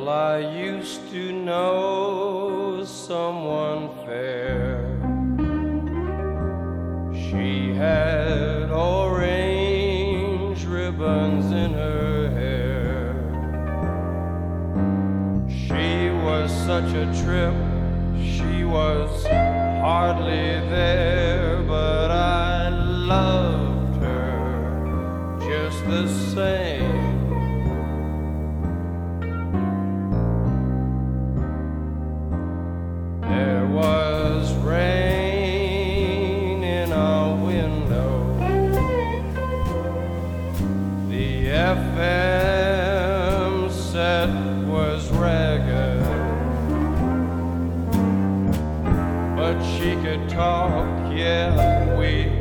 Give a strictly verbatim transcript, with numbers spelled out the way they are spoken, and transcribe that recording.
girl I used to know, someone fair. She had orange ribbons in her hair. She was such a trip, she was hardly there, but I loved her just the same.